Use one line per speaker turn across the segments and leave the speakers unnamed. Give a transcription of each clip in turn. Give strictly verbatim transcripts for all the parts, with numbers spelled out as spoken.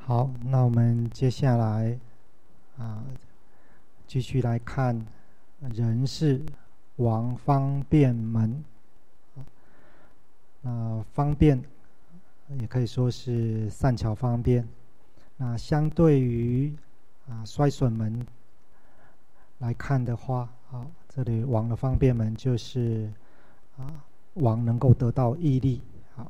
好，那我们接下来啊，继续来看人事王方便门。那方便也可以说是善巧方便。那相对于啊衰损门来看的话，啊，这里王的方便门就是啊王能够得到毅力。好，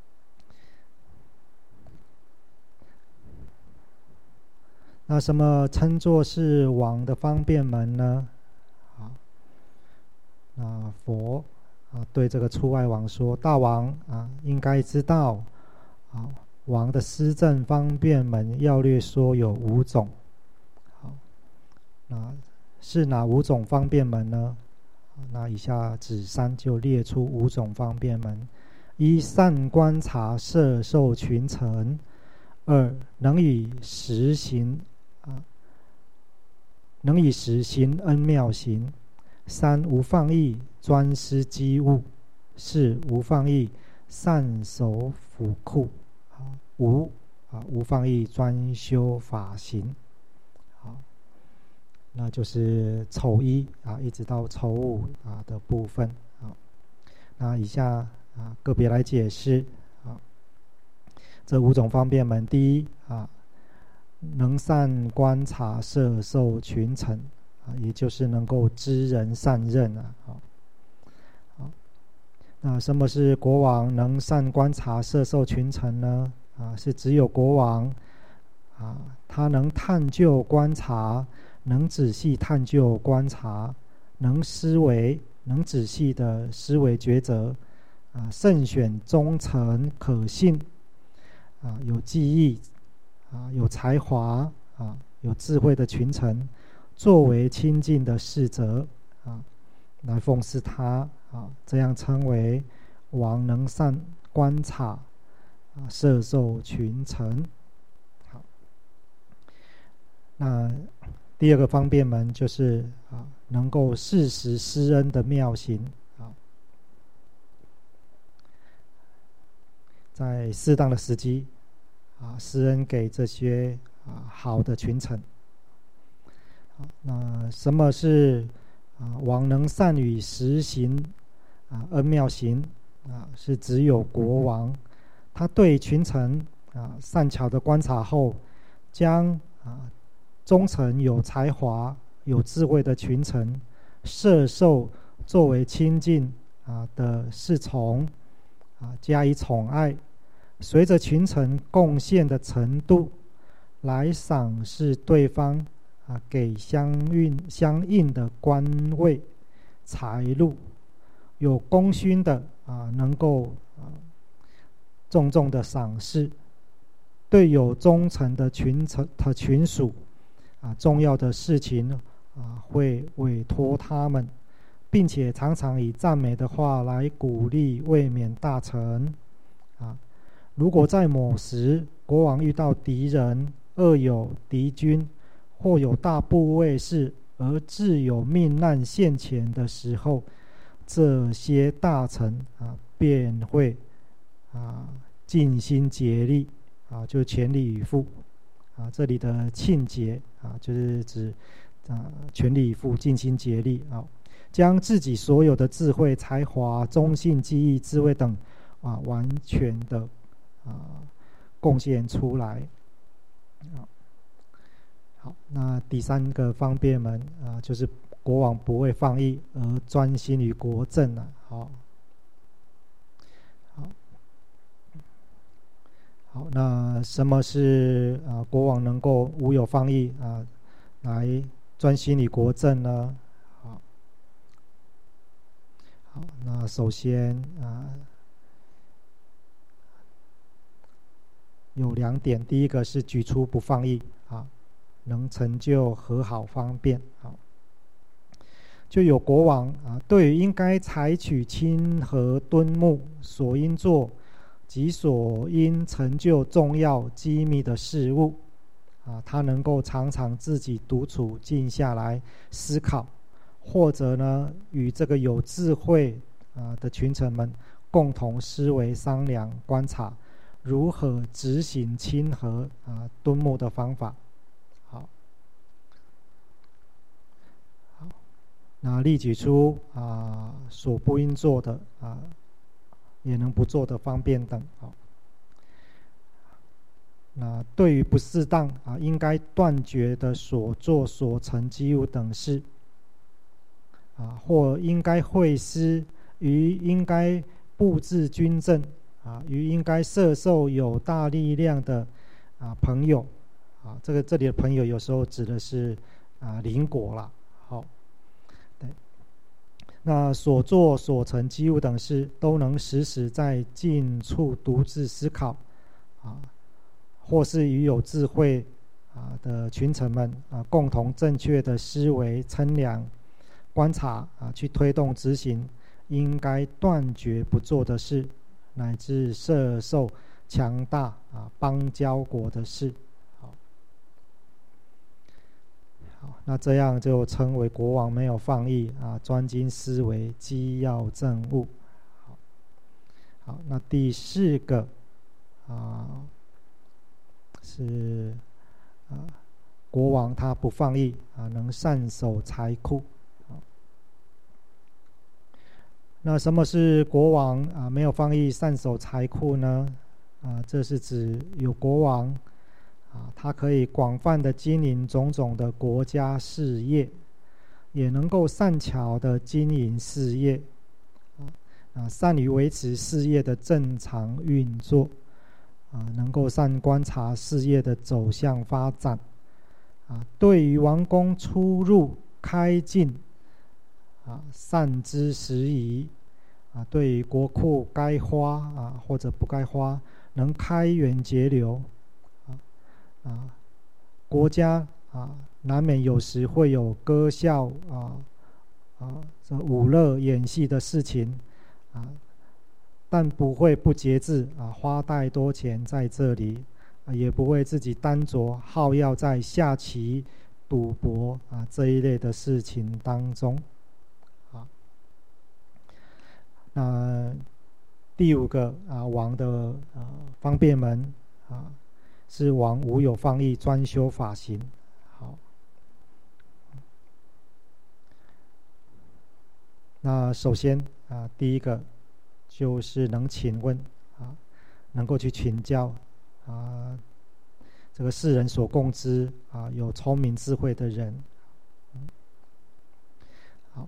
那什么称作是王的方便门呢？好，那佛啊对这个出外王说：“大王啊，应该知道啊，王的施政方便门要略说有五种。好，那是哪五种方便门呢？那以下子三就列出五种方便门：一、善观察摄受群臣；二、能以实行啊，能以实行恩妙行；三、无放逸专施机务；四、无放逸善守府库；啊，五啊无放逸专修法行。好，那就是丑一啊，一直到丑五啊的部分。好，那以下啊个别来解释啊这五种方便门。第一啊，能善观察摄受群臣啊，也就是能够知人善任啊。好，好，那什么是国王能善观察摄受群臣呢？啊，是只有国王啊，他能探究观察，能仔细探究观察，能思维，能仔细的思维抉择啊，慎选忠诚可信啊，有技艺啊，有才华啊，有智慧的群臣，作为亲近的侍者啊，来奉侍他啊，这样称为王能善观察啊，摄受群臣。好，那第二个方便门就是啊，能够适时施恩的妙行啊，在适当的时机啊，施恩给这些啊好的群臣。好，那什么是啊王能善于实行啊恩妙行啊？是只有国王，他对群臣啊善巧的观察后，将啊忠诚有才华有智慧的群臣摄受作为亲近啊的侍从啊，加以宠爱，随着群臣贡献的程度来赏识对方啊，给相应相应的官位财禄。有功勋的啊，能够啊重重的赏识；对有忠诚的群臣的群属啊，重要的事情啊，会委托他们，并且常常以赞美的话来鼓励卫冕大臣啊。如果在某时国王遇到敌人、恶友、敌军，或有大部卫士而自有命难现前的时候，这些大臣啊便会啊尽心竭力啊，就全力以赴啊。这里的尽竭啊，就是指啊全力以赴、尽心竭力啊，将自己所有的智慧、才华、忠信、技艺、智慧等啊，完全的啊贡献出来啊。好，那第三个方便门啊，就是国王不会放逸而专心于国政啊。好，好，好，那什么是啊国王能够无有放逸啊，来专心于国政呢？好，好，那首先啊有两点，第一个是举出不放逸啊，能成就和好方便。好，就有国王啊，对于应该采取亲和敦睦，所应做及所应成就重要机密的事物啊，他能够常常自己独处静下来思考，或者呢与这个有智慧啊的群臣们共同思维商量观察， 如何执行亲和啊敦睦的方法。好，好，那例举出啊所不应做的啊，也能不做的方便等。好，那对于不适当啊，应该断绝的所作所成机务等事啊，或应该会师于应该布置军政啊，与应该摄受有大力量的啊朋友啊，这个这里的朋友有时候指的是啊邻国啦。好，对，那所作所成机务等事都能时时在近处独自思考啊，或是与有智慧啊的群臣们啊共同正确的思维称量观察啊，去推动执行应该断绝不做的事，乃至摄受强大啊邦交国的事。好，好，那这样就称为国王没有放逸啊，专精思维，机要政务。好，好，那第四个啊是啊国王他不放逸啊，能善守财库。那什么是国王啊没有放逸善守财库呢？啊，这是指有国王啊，他可以广泛的经营种种的国家事业，也能够善巧的经营事业啊，善于维持事业的正常运作啊，能够善观察事业的走向发展啊，对于王宫出入开进啊，善知时宜啊，对于国库该花啊或者不该花，能开源节流啊啊，国家啊难免有时会有歌笑啊啊这舞乐演戏的事情啊，但不会不节制啊，花太多钱在这里啊，也不会自己单着好要在下棋、赌博啊这一类的事情当中。那第五个啊，王的啊方便门啊，是王无有放逸，专修法行。好，那首先啊，第一个就是能请问啊，能够去请教啊，这个世人所共知啊，有聪明智慧的人。好，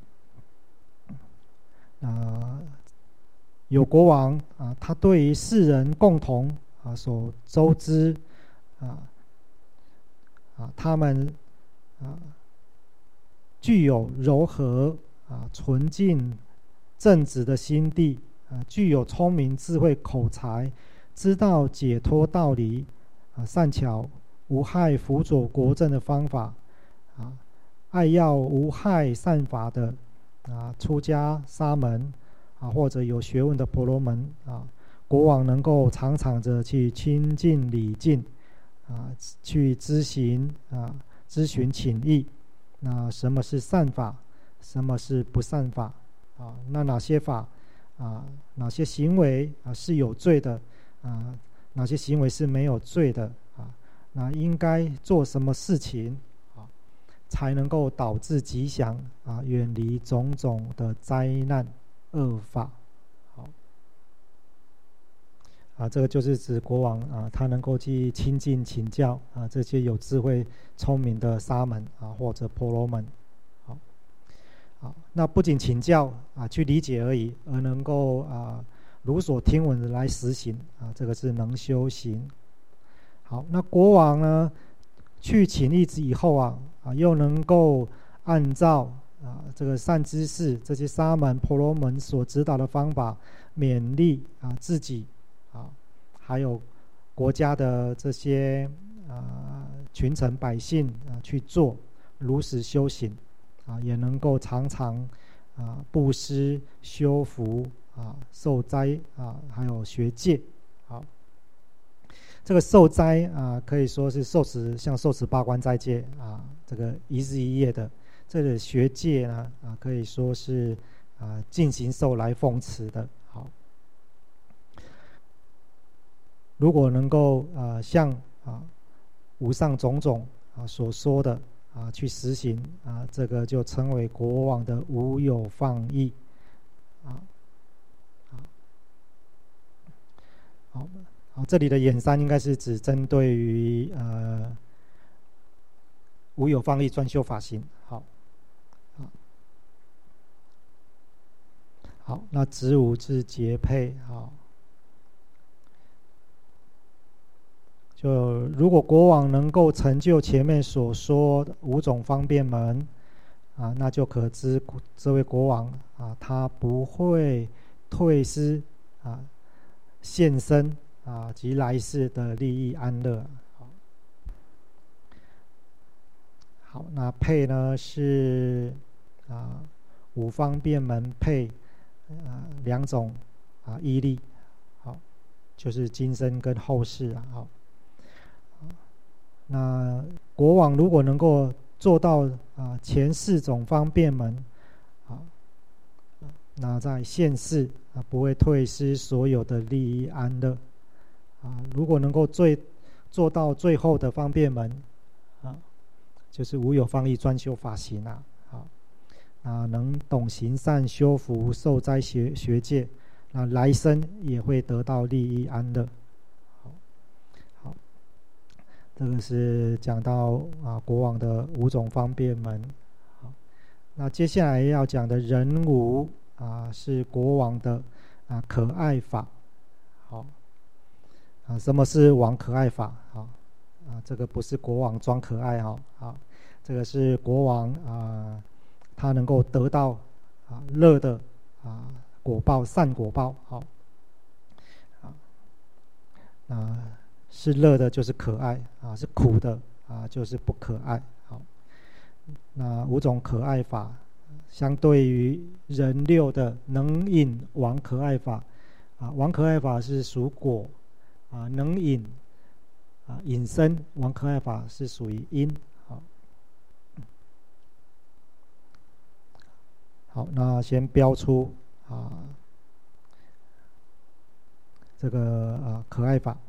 啊，有国王啊，他对于世人共同啊所周知啊啊，他们啊具有柔和啊纯净正直的心地啊，具有聪明智慧口才，知道解脱道理啊，善巧无害辅佐国政的方法啊，爱要无害善法的啊出家沙门啊，或者有学问的婆罗门啊，国王能够常常着去亲近礼敬啊，去咨询啊，咨询请益。那什么是善法？什么是不善法？啊，那哪些法啊，哪些行为啊是有罪的啊？哪些行为是没有罪的啊？那应该做什么事情啊，才能够导致吉祥啊，远离种种的灾难恶法？好，啊，这个就是指国王啊，他能够去亲近请教啊这些有智慧聪明的沙门啊或者婆罗门。好，好，那不仅请教啊去理解而已，而能够啊如所听闻的来实行啊，这个是能修行。好，那国王呢去请益以后啊啊又能够按照啊这个善知识这些沙门婆罗门所指导的方法，勉励啊自己啊还有国家的这些啊群臣百姓啊去做，如实修行啊，也能够常常啊布施修福啊受斋啊还有学戒。好，这个受斋啊可以说是受持，像受持八关斋戒啊，这个一日一夜的。这个学戒呢啊可以说是啊进行受来奉持的。好， 如果能够啊像啊无上种种啊所说的啊去实行啊，这个就称为国王的无有放逸啊。好，好，这里的演三应该是指针对于呃无有放逸专修法行。好，好，好，那子午之节配。好，就如果国王能够成就前面所说的五种方便门啊，那就可知这位国王啊，他不会退失啊现身啊及来世的利益安乐。好，好，那配呢是啊五方便门配啊两种啊依力。好，就是今生跟后世啊。好，那国王如果能够做到啊前四种方便门啊，那在现世啊不会退失所有的利益安乐啊。如果能够最做到最后的方便门啊，就是无有放逸专修法行啊。好，啊能懂行善修福受灾学学界，那来生也会得到利益安乐。这个是讲到啊国王的五种方便门。好，那接下来要讲的人无啊是国王的啊可爱法。好，啊什么是王可爱法？好，啊这个不是国王装可爱哈。好，这个是国王啊他能够得到啊乐的啊果报，善果报。好，啊那。是乐的就是可爱啊，是苦的啊就是不可爱。好，那五种可爱法相对于人六的能引王可爱法啊，王可爱法是属果啊，能引啊引生，王可爱法是属于因。好，好，那先标出啊这个啊可爱法。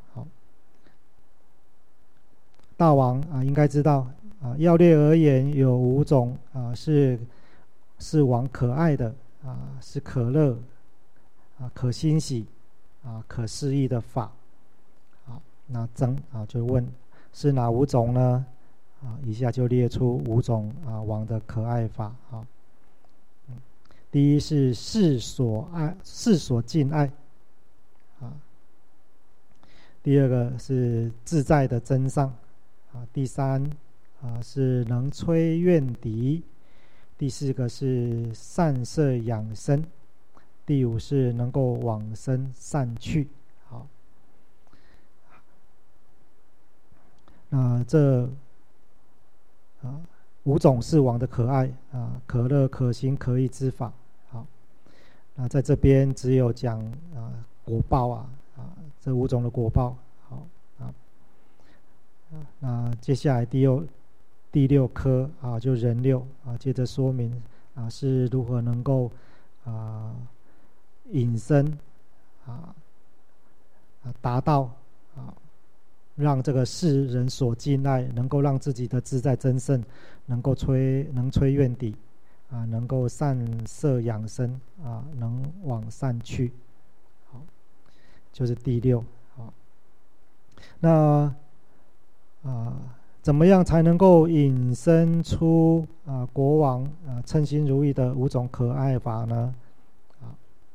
大王啊，应该知道啊。要略而言，有五种啊，是是王可爱的啊，是可乐啊，可欣喜啊，可思议的法。好，那曾啊就问是哪五种呢？啊，以下就列出五种啊王的可爱法。好，嗯，第一是世所爱，世所敬爱啊。第二个是自在的真上。啊，第三啊是能摧怨敌，第四个是善摄养生，第五是能够往生善趣。好，那这啊五种是王的可爱啊，可乐、可行、可义之法。好，那在这边只有讲啊果报啊啊这五种的果报。那接下来第六第六科啊，就人六啊，接着说明啊是如何能够啊引申啊啊达到啊让这个世人所敬爱，能够让自己的自在真圣能够摧能摧怨敌啊，能够善摄养生啊，能往善去。好，就是第六。好，那。啊，怎么样才能够引申出啊国王啊称心如意的五种可爱法呢？啊，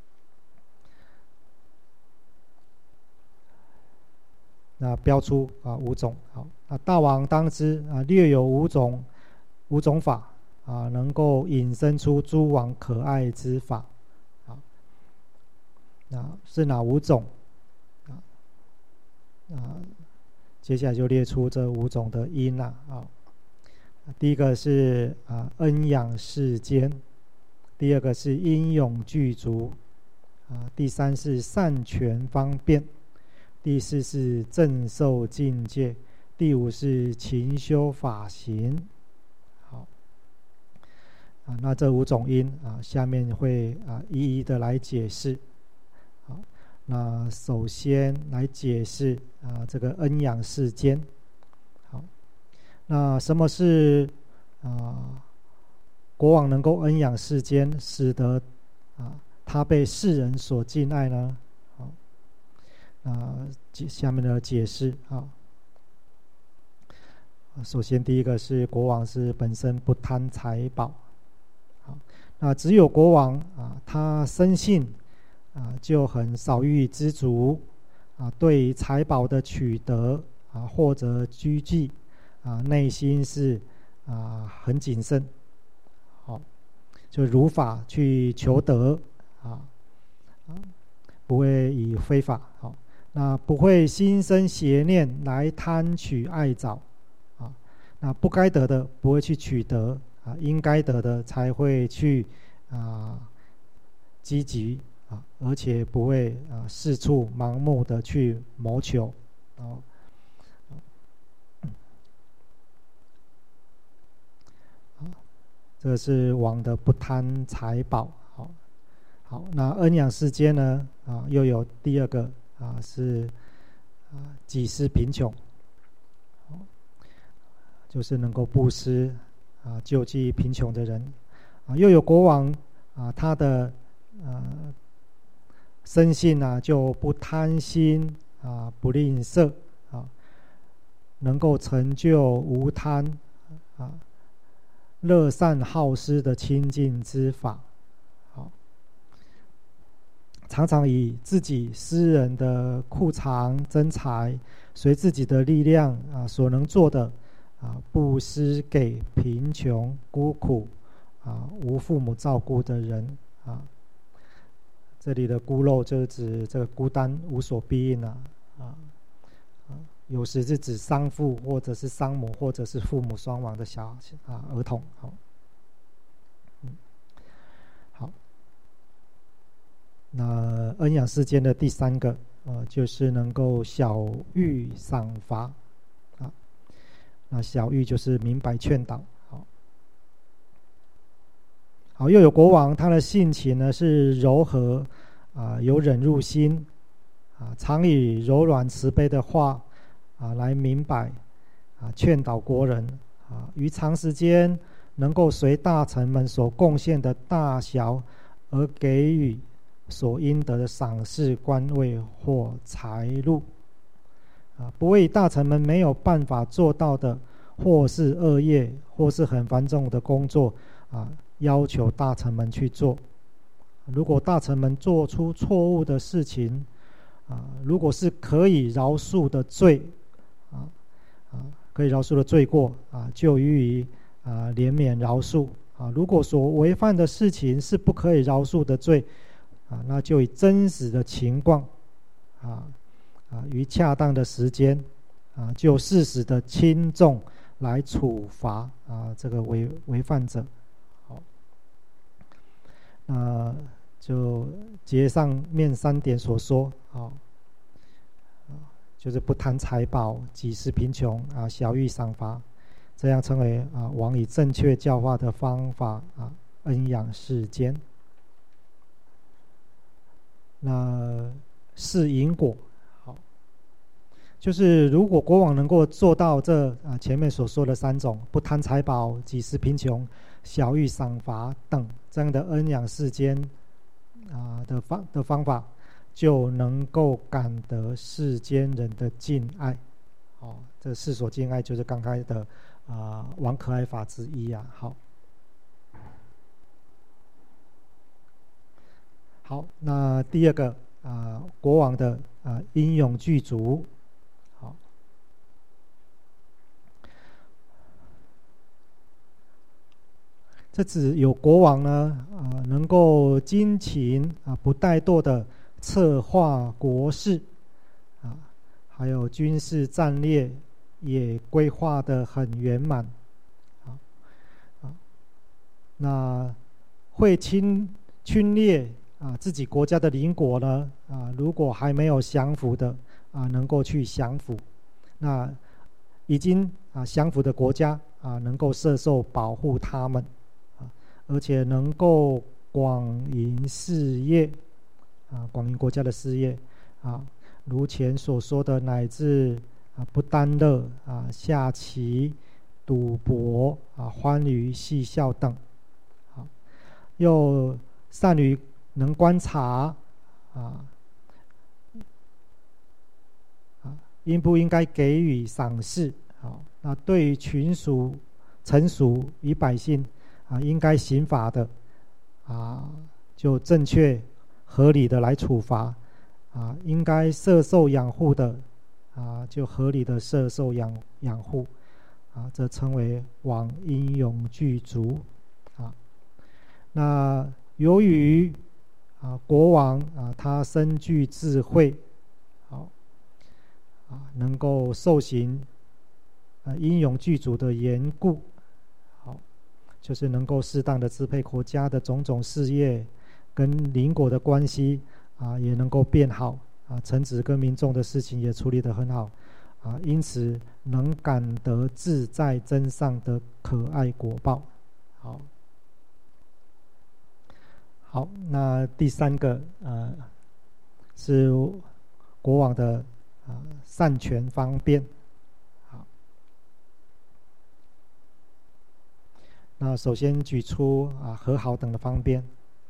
那标出啊五种。好，啊大王当知啊略有五种五种法啊，能够引申出诸王可爱之法。啊，那是哪五种？啊啊。接下来就列出这五种的因啊。啊第一个是啊恩养世间，第二个是英勇具足啊，第三是善权方便，第四是正受境界，第五是勤修法行。好啊，那这五种因啊，下面会啊一一的来解释。好， 那首先来解释啊这个恩养世间。好，那什么是啊国王能够恩养世间，使得啊他被世人所敬爱呢？好，那下面的解释啊。首先第一个是国王是本身不贪财宝。好，那只有国王啊他生性啊就很少欲知足啊，对财宝的取得啊或者居忌啊内心是啊很谨慎。好，就如法去求得啊啊不会以非法。好，那不会心生邪念来贪取爱找。那不该得的不会去取得啊，应该得的才会去啊积极啊，而且不会啊四处盲目的去谋求。哦，这是王的不贪财宝。好，好，那恩养世间呢啊，又有第二个啊是啊己施贫穷。就是能够布施啊，救济贫穷的人啊。又有国王啊，他的呃生性啊就不贪心啊，不吝啬啊，能够成就无贪啊、乐善好施的清净之法。好，常常以自己私人的库藏珍财，随自己的力量啊所能做的。啊，布施给贫穷、孤苦、啊无父母照顾的人啊。这里的孤陋就是指这个孤单、无所庇应啊啊啊，有时是指丧父或者是丧母或者是父母双亡的小啊儿童。好，嗯，好。那恩养世间的第三个，呃，就是能够晓喻赏罚。那小喻就是明白劝导。好，好，又有国王，他的性情呢是柔和啊，有忍入心啊，常以柔软慈悲的话啊来明白啊劝导国人啊，于长时间能够随大臣们所贡献的大小而给予所应得的赏识、官位或财禄。啊，不为大臣们没有办法做到的，或是恶业，或是很繁重的工作啊，要求大臣们去做。如果大臣们做出错误的事情啊，如果是可以饶恕的罪啊啊，可以饶恕的罪过啊，就予以啊怜悯饶恕啊。如果所违犯的事情是不可以饶恕的罪啊，那就以真实的情况啊。啊，于恰当的时间，啊，就事实的轻重来处罚啊这个违违犯者。好，那就结上面三点所说，啊，就是不贪财宝，己施贫穷啊，晓喻赏罚，这样称为啊王以正确教化的方法啊恩养世间。那是因果。就是如果国王能够做到这啊前面所说的三种，不贪财宝、己施贫穷、晓喻赏罚等这样的恩养世间啊的方的方法，就能够感得世间人的敬爱。哦，这世所敬爱就是刚才的啊王可爱法之一啊。好，好，那第二个啊国王的啊英勇具足。这指有国王呢，啊、呃，能够精勤啊，不怠惰的策划国事，啊，还有军事战略也规划得很圆满，啊，啊，那会侵侵略啊自己国家的邻国呢，啊，如果还没有降服的啊，能够去降服，那已经啊降服的国家啊，能够摄受保护他们。而且能够广营事业啊，广营国家的事业， 啊，如前所说的，乃至啊不耽乐啊下棋、赌博啊欢愉戏笑等，啊，又善于能观察啊啊应不应该给予赏识，好，那对于群属、臣属与百姓啊应该刑罚的啊，就正确合理的来处罚啊，应该摄受养护的啊，就合理的摄受养养护啊，这称为王应有具足啊。那由于啊国王啊他深具智慧，好啊能够受行啊应有具足的缘故，好，就是能够适当的支配国家的种种事业跟邻国的关系啊，也能够变好啊，臣子跟民众的事情也处理得很好啊，因此能感得自在真上的可爱果报。好，好，那第三个呃是国王的啊善权方便。好，那首先举出啊和好等的方便。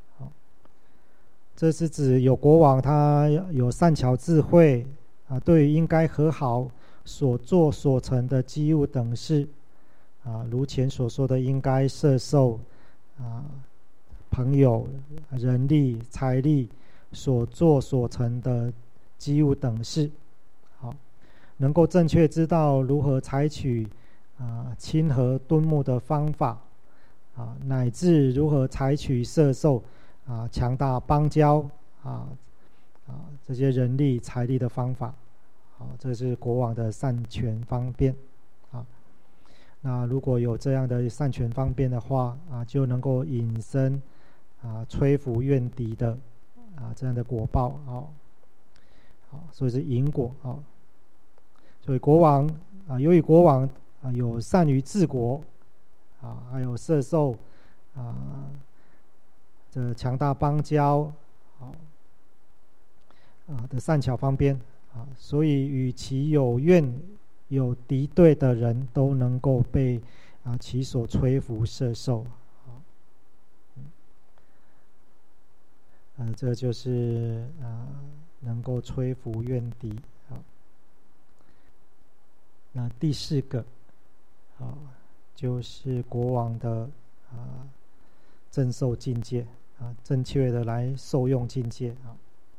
这是指有国王他有善巧智慧啊，对于应该和好所做所成的机务等事啊，如前所说的，应该摄受啊朋友、人力、财力所做所成的机务等事，好，能够正确知道如何采取啊亲和敦睦的方法啊，乃至如何采取摄受啊，强大邦交啊啊这些人力财力的方法，好，这是国王的善权方便啊。那如果有这样的善权方便的话啊，就能够引申啊摧伏怨敌的啊这样的果报啊，好，所以是因果啊。所以国王啊，由于国王啊有善于治国啊，还有摄受啊。这强大邦交，好啊的善巧方便啊，所以与其有怨有敌对的人都能够被啊其所摧伏摄受，啊，嗯，这就是啊能够摧伏怨敌啊。那第四个啊，就是国王的啊正受境界。啊，正确的来受用境界啊，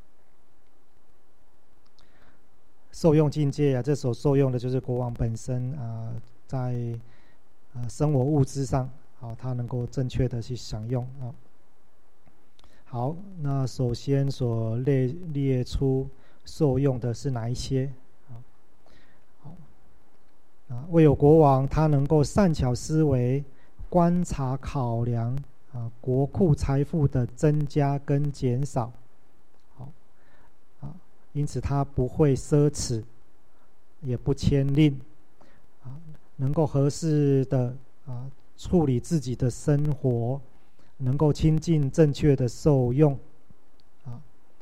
受用境界啊，这所受用的就是国王本身啊，在啊生活物资上，好，他能够正确的去享用啊。好，那首先所列列出受用的是哪一些啊？好，啊，唯有国王他能够善巧思维、观察考量。啊，国库财富的增加跟减少，好，啊，因此他不会奢侈，也不牵令，啊，能够合适的啊处理自己的生活，能够亲近正确的受用，啊，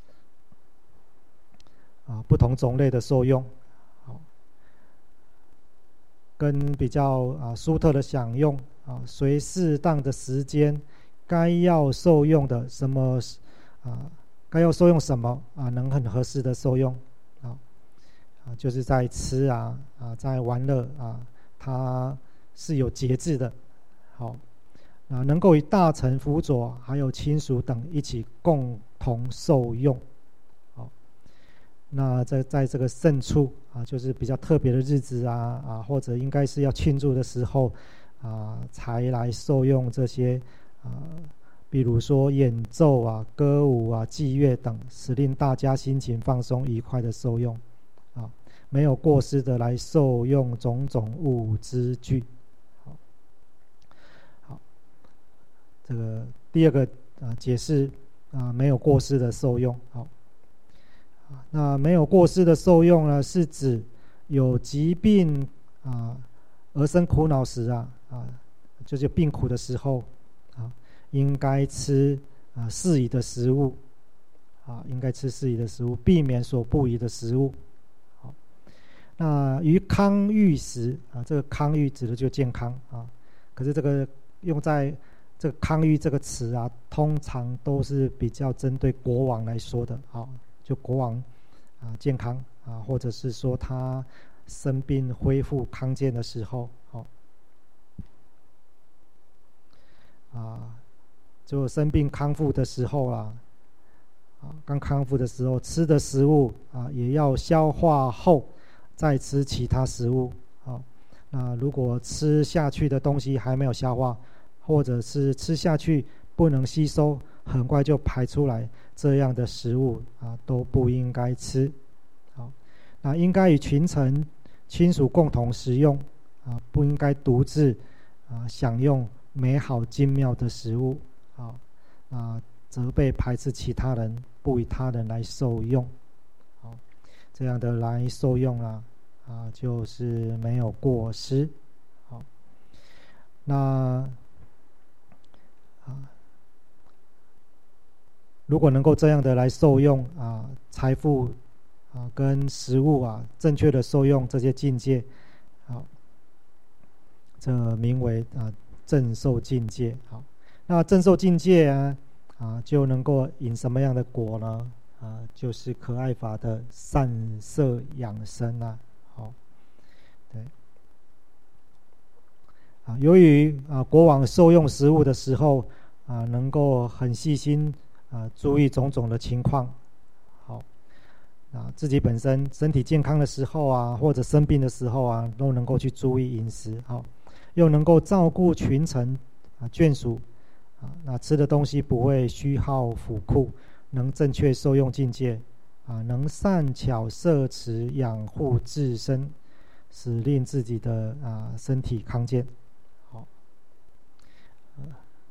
啊不同种类的受用，好，跟比较啊殊特的享用啊，随适当的时间。该要受用的什么啊？该要受用什么啊？能很合适的受用啊啊，就是在吃啊啊，在玩乐啊，它是有节制的。好啊，能够与大臣辅佐，还有亲属等一起共同受用。好，那在在这个圣处啊，就是比较特别的日子啊啊，或者应该是要庆祝的时候啊，才来受用这些。啊，比如说演奏啊、歌舞啊、祭乐等，使令大家心情放松、愉快的受用，啊，没有过失的来受用种种物之具。好，好，这个第二个啊解释啊，没有过失的受用。好，啊，那没有过失的受用呢，是指有疾病啊而生苦恼时啊啊，就是病苦的时候。应该吃啊适宜的食物， 啊，应该吃适宜的食物，避免所不宜的食物。好，那于康裕时啊，这个康裕指的就健康啊，可是这个用在这个康裕这个词啊，通常都是比较针对国王来说的啊，就国王啊健康啊，或者是说他生病恢复康健的时候，好啊，就生病康复的时候啦。啊，刚康复的时候吃的食物啊，也要消化后再吃其他食物。啊，那如果吃下去的东西还没有消化，或者是吃下去不能吸收，很快就排出来，这样的食物啊都不应该吃。好，那应该与群臣亲属共同食用啊，不应该独自啊享用美好精妙的食物。啊，啊责备排斥其他人，不以他人来受用。好，这样的来受用啊，啊，就是没有过失。好，那啊，如果能够这样的来受用啊，财富啊跟食物啊，正确的受用这些境界，好，这名为啊正受境界。好，那正受境界啊。啊，就能够引什么样的果呢？啊，就是可爱法的善摄养生啊。好，对。啊，由于啊国王受用食物的时候啊，能够很细心啊，注意种种的情况。好，啊，自己本身身体健康的时候啊，或者生病的时候啊，都能够去注意饮食。好，又能够照顾群臣啊眷属。啊，那吃的东西不会虚耗府库，能正确受用境界，啊，能善巧摄持养护自身，使令自己的啊身体康健。好，呃，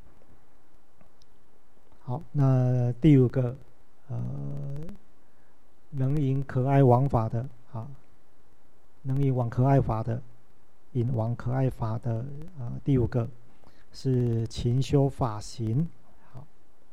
好，那第五个，呃，能引可爱王法的啊，能引往可爱法的，引往可爱法的啊，第五个。是勤修法行。好，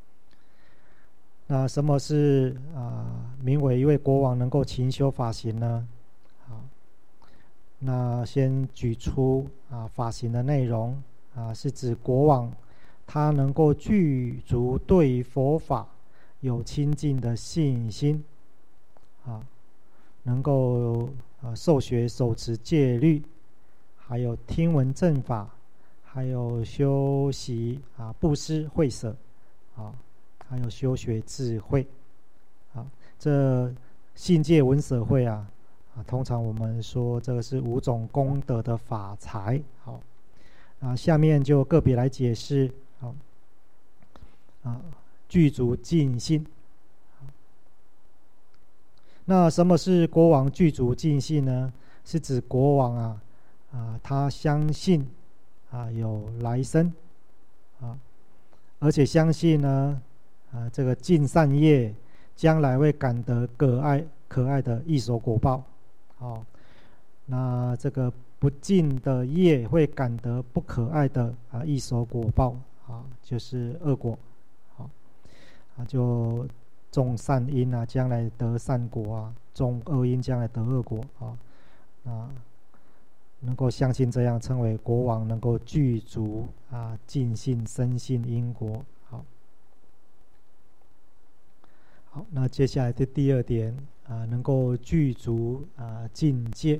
那什么是啊名为一位国王能够勤修法行呢？好，那先举出啊法行的内容啊，是指国王他能够具足对佛法有亲近的信心啊，能够啊受学守持戒律，还有听闻正法。还有修习啊，布施惠舍啊，还有修学智慧啊，这信戒闻舍慧啊啊，通常我们说这个是五种功德的法财。好，啊，下面就个别来解释。好，啊，具足尽信。那什么是国王具足尽信呢？是指国王啊啊，他相信。啊，有来生啊，而且相信呢，啊，这个尽善业将来会感得可爱可爱的异熟果报。好，那这个不尽的业会感得不可爱的啊异熟果报啊，就是恶果。好，啊，就种善因啊，将来得善果啊；种恶因，将来得恶果啊。啊。能够相信这样，称为国王能够具足啊尽信深信因果。好，好，那接下来的第二点啊，能够具足啊境界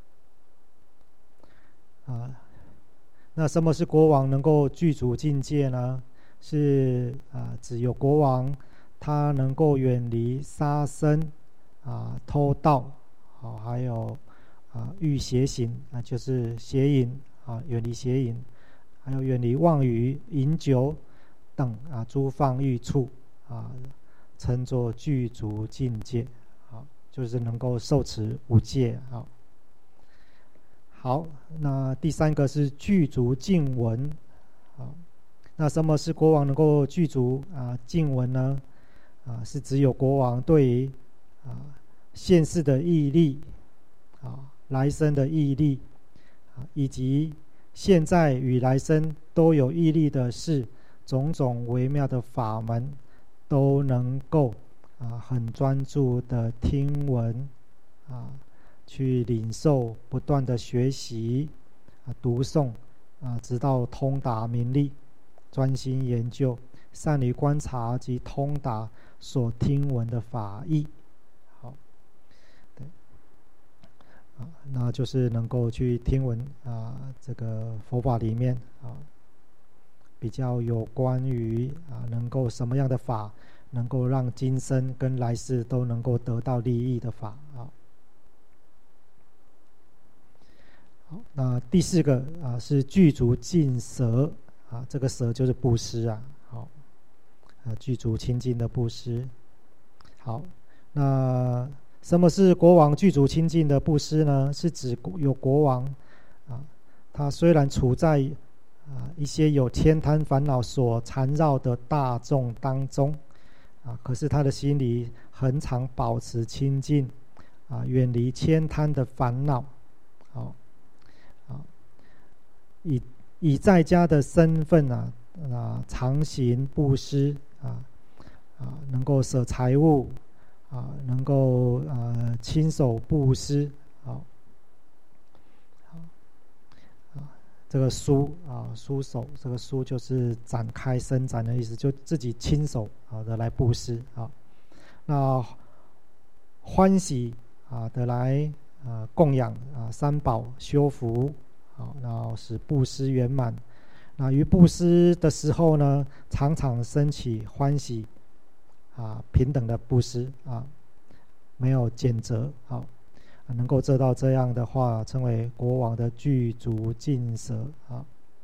啊。那什么是国王能够具足境界呢？是啊，只有国王他能够远离杀生啊、偷盗，好，还有。啊，欲邪行啊，就是邪淫啊，远离邪淫，还有远离妄语、饮酒等啊诸放欲处啊，称作具足境界。好，就是能够受持五戒。好，好，那第三个是具足静闻。好，那什么是国王能够具足啊静闻呢？啊，是只有国王对于啊现世的义力啊。来生的义力，以及现在与来生都有义力的事，种种微妙的法门，都能够啊，很专注的听闻啊，去领受，不断的学习啊，读诵啊，直到通达明利，专心研究，善于观察及通达所听闻的法义。好，对，啊，那就是能够去听闻啊，这个佛法里面啊，比较有关于啊，能够什么样的法能够让今生跟来世都能够得到利益的法啊。好，那第四个啊是具足净舍啊，这个舍就是布施啊。好，啊具足清净的布施。好，那什么是国王具足清净的布施呢？是指有国王啊，他虽然处在啊一些有天贪烦恼所缠绕的大众当中啊，可是他的心里恒常保持清净啊，远离千贪的烦恼。好，啊，以以在家的身份啊啊，常行布施啊啊，能够舍财物啊，能够呃亲手布施。好，好啊，这个书啊，书手，这个书就是展开伸展的意思，就自己亲手啊的来布施啊。那欢喜啊的来啊供养啊三宝修福，好，然后使布施圆满。那于布施的时候呢，常常升起欢喜啊，平等的布施啊，没有减责。好，能够做到这样的话，称为国王的具足净舍啊。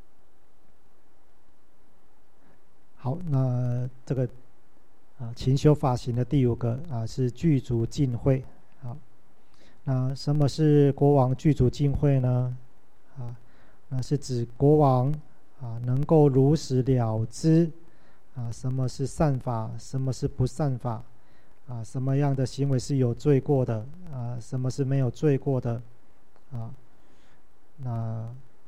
好，那这个啊，勤修法行的第五个啊是具足净慧。好，那什么是国王具足净慧呢？啊，那是指国王啊能够如实了知啊什么是善法，什么是不善法啊，什么样的行为是有罪过的啊，什么是没有罪过的啊，那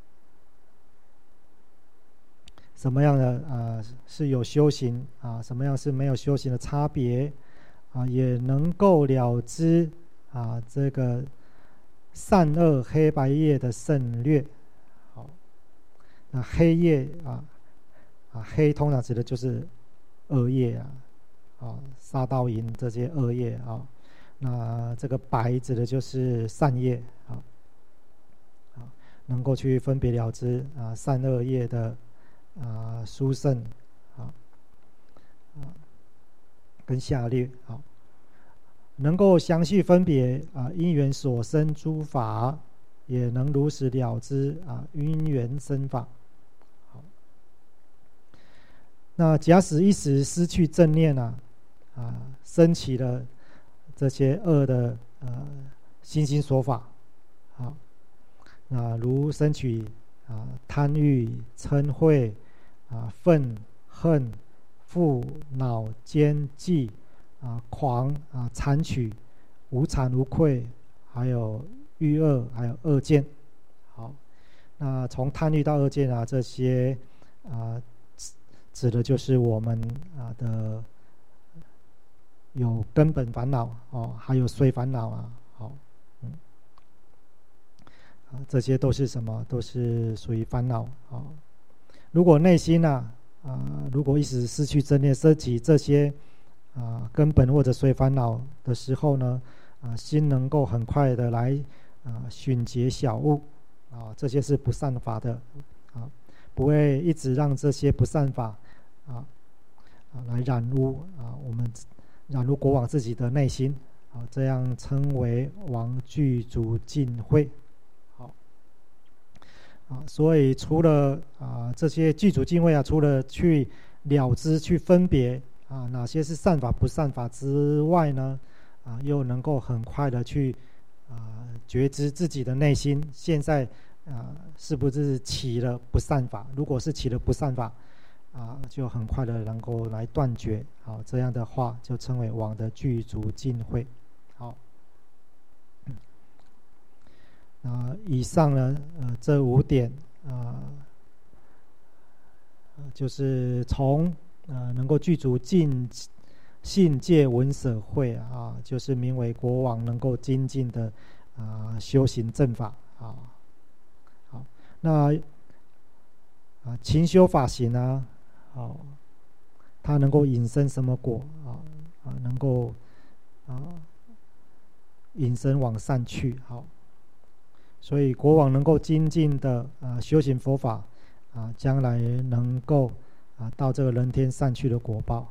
什么样的啊是有修行啊，什么样是没有修行的差别啊，也能够了知啊这个善恶黑白业的胜劣。好，那黑夜啊啊黑通常指的就是恶业啊啊杀盗淫这些恶业啊，那这个白指的就是善业啊啊，能够去分别了知啊善恶业的啊殊胜啊啊跟下劣啊，能够详细分别啊因缘所生诸法，也能如实了知啊因缘生法。好，那假使一时失去正念啊啊，升起了这些恶的呃心心所法，好，那如升起啊贪欲、嗔恚啊、愤恨、覆恼、奸计啊、狂啊、残取、无惭无愧，还有欲恶，还有恶见。好，那从贪欲到恶见啊，这些啊指的就是我们啊的有根本烦恼哦，还有随烦恼啊。好，嗯，啊，这些都是什么？都是属于烦恼啊。如果内心啊啊，如果一时失去正念，升起这些啊根本或者随烦恼的时候呢，啊，心能够很快的来啊寻结小物啊，这些是不善法的啊，不会一直让这些不善法啊啊来染污啊我们染污国王自己的内心啊，这样称为王具足净慧。好啊，所以除了啊这些具足净慧啊，除了去了知、去分别啊哪些是善法、不善法之外呢，啊又能够很快的去啊觉知自己的内心现在啊是不是起了不善法？如果是起了不善法啊，就很快的能够来断绝。好，这样的话就称为王的具足净慧。好。啊，以上呢，呃，这五点啊，就是从呃能够具足净信戒闻舍会啊，就是名为国王能够精进的啊修行正法啊。好，那啊勤修法行啊，好，它能够引生什么果啊？啊，能够啊引生往善去。好，所以国王能够精进的啊修行佛法啊，将来能够啊到这个人天善趣的果报。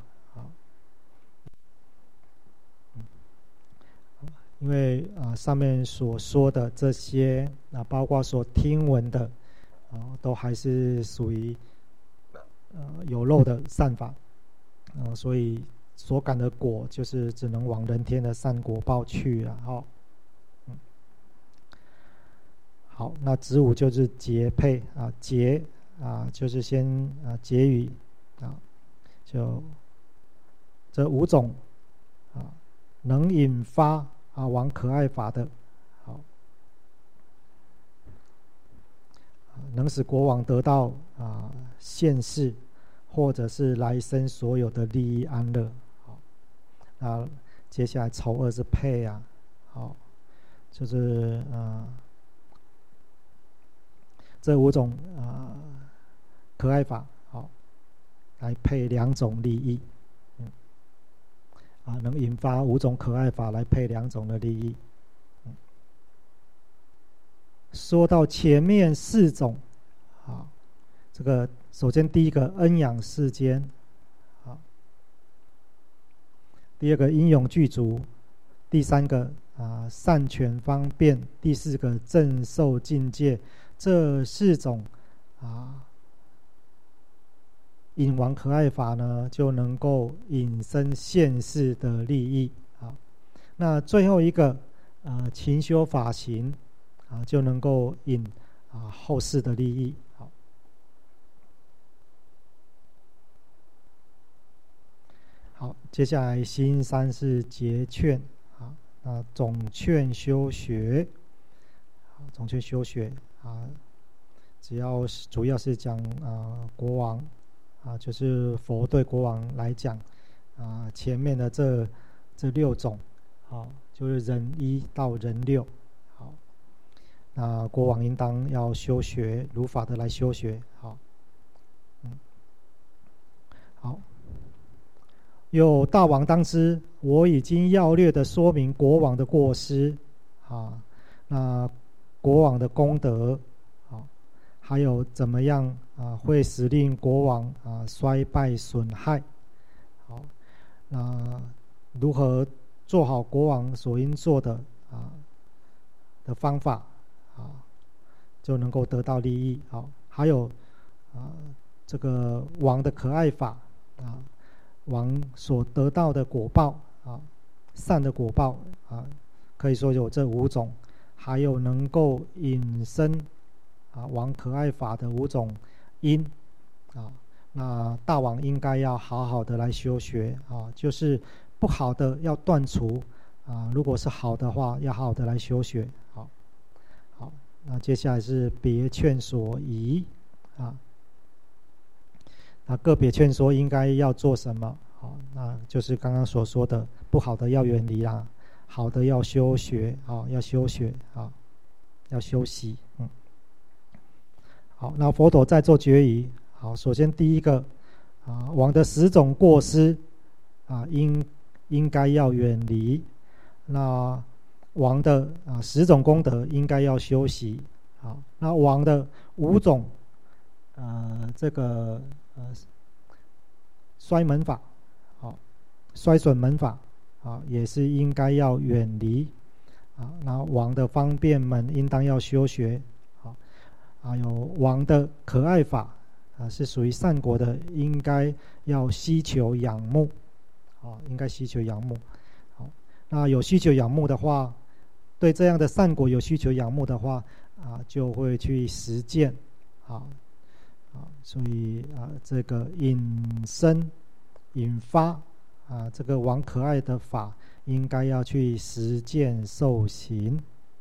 因为啊，上面所说的这些啊，包括所听闻的啊，都还是属于呃有漏的善法啊，所以所感的果就是只能往人天的善果报去了。好，嗯，好，那子午就是结配啊，结啊就是先啊结语啊，就这五种啊能引发。啊，王可爱法的，好，能使国王得到啊现世或者是来生所有的利益安乐。好，那接下来丑二是配啊，好，就是啊这五种啊可爱法，好，来配两种利益。啊，能引发五种可爱法来配两种的利益。嗯、说到前面四种，啊，这个首先第一个恩养世间，啊，第二个英勇具足，第三个啊善权方便，第四个正受境界，这四种啊。引王可爱法呢，就能够引生现世的利益啊。那最后一个呃勤修法行啊，就能够引啊后世的利益。好，好，接下来新三是结劝啊，那总劝修学，总劝修学啊，只要是主要是讲啊国王。啊，就是佛对国王来讲，啊，前面的这这六种，啊，就是人一到人六，好，那国王应当要修学如法的来修学，好，嗯，好，有大王当知，我已经要略的说明国王的过失，啊，那国王的功德，好，还有怎么样？啊，会使令国王啊衰败损害。好，那如何做好国王所应做的啊的方法啊，就能够得到利益。好，还有啊这个王的可爱法啊，王所得到的果报啊，善的果报啊，可以说有这五种，还有能够引申啊王可爱法的五种。因啊，那大王应该要好好的来修学啊，就是不好的要断除啊，如果是好的话，要好好的来修学。好，好，那接下来是别劝所宜啊，那个别劝说应该要做什么？好，那就是刚刚所说的，不好的要远离啦，好的要修学啊，要修学啊，要修习，嗯。好，那佛陀在做决议。好，首先第一个啊，王的十种过失啊，应应该要远离。那王的啊十种功德应该要修习。好，那王的五种呃这个呃衰门法，好，衰损门法啊，也是应该要远离。啊，那王的方便门应当要修学。还有王的可爱法啊，是属于善果的，应该要希求仰慕，啊，应该希求仰慕。好，那有需求仰慕的话，对这样的善果有需求仰慕的话啊，就会去实践，啊啊，所以啊，这个引生引发啊，这个王可爱的法，应该要去实践受行。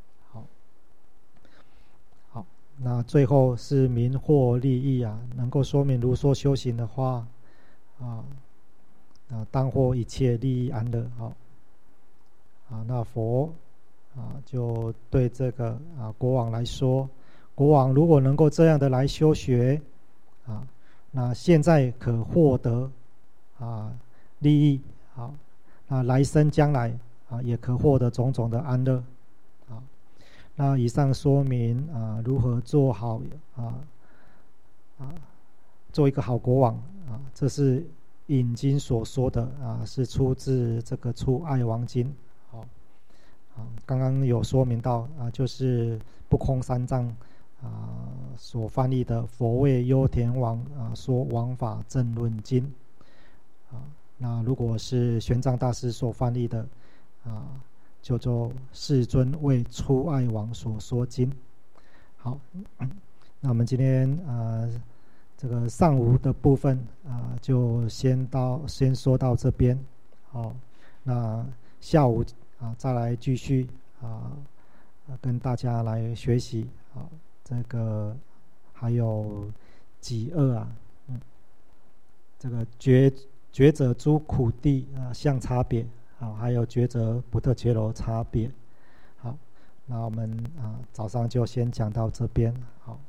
那最后是名获利益啊，能够说明如说修行的话啊， 啊，当获一切利益安乐。好，啊，那佛啊就对这个啊国王来说，国王如果能够这样的来修学啊，那现在可获得啊利益，好，那来生将来啊也可获得种种的安乐。啊，那以上说明啊如何做好啊啊做一个好国王啊，这是引经所说的啊，是出自这个《出爱王经》。好，啊，刚刚有说明到啊，就是不空三藏啊所翻译的《佛为优田王啊说王法正论经》啊，那如果是玄奘大师所翻译的啊，叫做《世尊为出爱王所说经》。好，那我们今天啊。这个上午的部分啊，就先到先说到这边。好，那下午啊再来继续啊跟大家来学习啊这个还有己恶啊，嗯，这个觉觉者诸苦地啊相差别，好，还有觉者不特伽罗差别。好，那我们啊早上就先讲到这边。好。